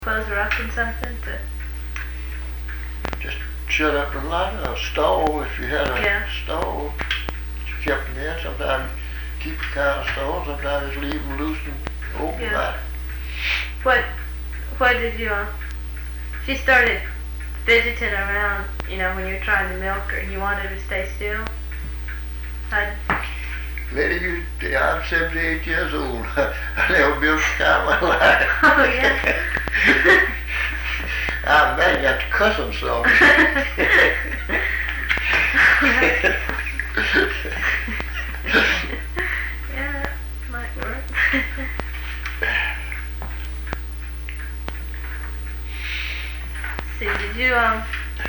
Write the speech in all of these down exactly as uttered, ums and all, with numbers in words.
clothes her up in something to... Just shut up and light a stove if you had a Yeah. stove. You kept them in. Sometimes keep the kind of stove. Sometimes just leave them loose and open Yeah. like. What, what did you, uh, she started fidgeting around, you know, when you were trying to milk her and you wanted her to stay still? How, Lady, you, I'm seventy-eight years old. I never milked a cow in my life. Oh, yeah? I imagine you have to cuss them some. Yeah, that might work. See, did you, um,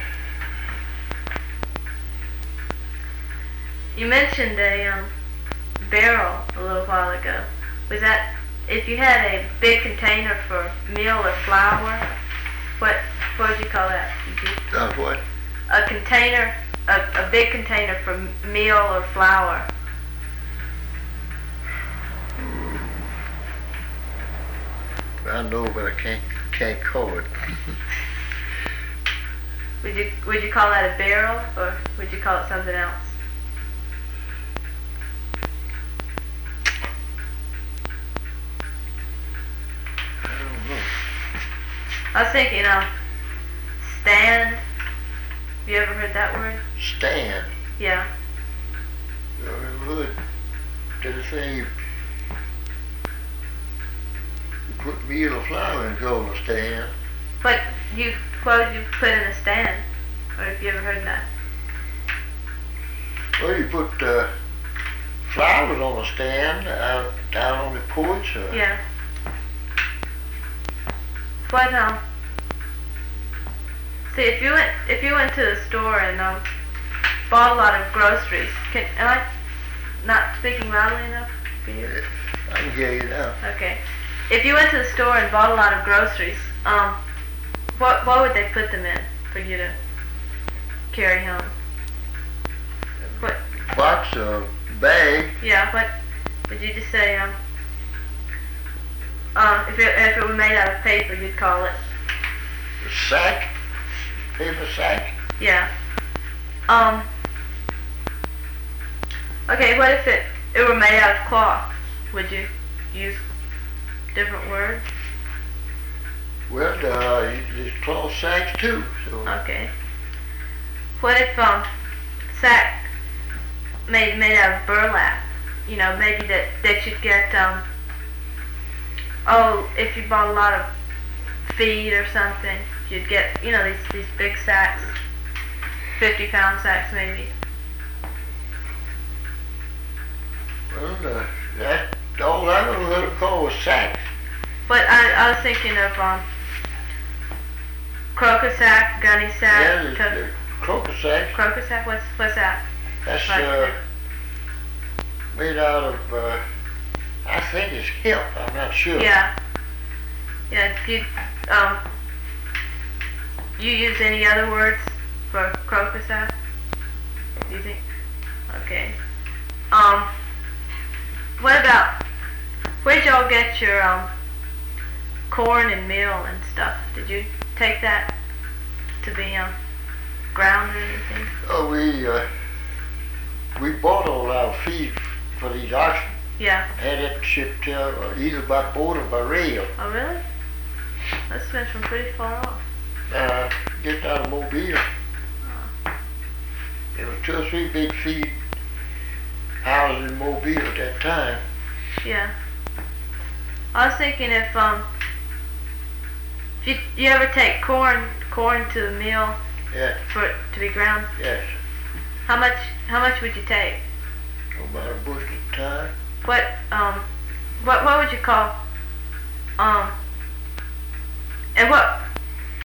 you mentioned a, um, barrel a little while ago. Was that, if you had a big container for meal or flour, what, what would you call that? Did you, Uh, what? a container, a, a big container for meal or flour. I know, but I can't can't call it. Would you would you call that a barrel, or would you call it something else? I don't know. I was thinking, um, stand. Have you ever heard that word? Stand. Yeah. I never heard. Did it say you, you put meal or flour in called a stand? What you what would you put in a stand? Or have you ever heard that? Well, you put uh, flowers on a stand out out on the porch. Or Yeah. What um? See, if you went if you went to the store and um bought a lot of groceries, can am I not speaking loudly enough for you? I can hear you now. Okay. If you went to the store and bought a lot of groceries, um, what what would they put them in for you to carry home? What? Box or bag. Yeah. What would you just say? Um. Uh, if it if it were made out of paper, you'd call it. Sack. Paper sack. Yeah. Um. Okay. What if it it were made out of cloth? Would you use different words? Well, uh, there's cloth sacks too. So Okay. What if um sack made made out of burlap? You know, maybe that that you'd get um oh, if you bought a lot of feed or something, you'd get, you know, these these big sacks, fifty pound sacks maybe. well, uh, that all I ever heard them call was sacks. But I I was thinking of um croquet sack, gunny Yeah, sack, there's to, the croquet sacks. croquet sack. What's what's that? That's Like uh, the- made out of, uh, I think it's hemp. I'm not sure. Yeah. Yeah. Do you um you use any other words for croquet sack? Do you think? Okay. Um. What about, where'd y'all get your um corn and meal and stuff? Did you take that to be um ground or anything? Oh, we uh, we bought all our feed for these oxen. Yeah. Had it shipped uh, either by boat or by rail. Oh really? That's been from pretty far off. Uh, get out of Mobile. Oh. There were two or three big feed houses in Mobile at that time. Yeah. I was thinking if um if you, you ever take corn corn to the mill Yeah, for it to be ground, yes. how much how much would you take? About a bushel at a time. What um what what would you call um and what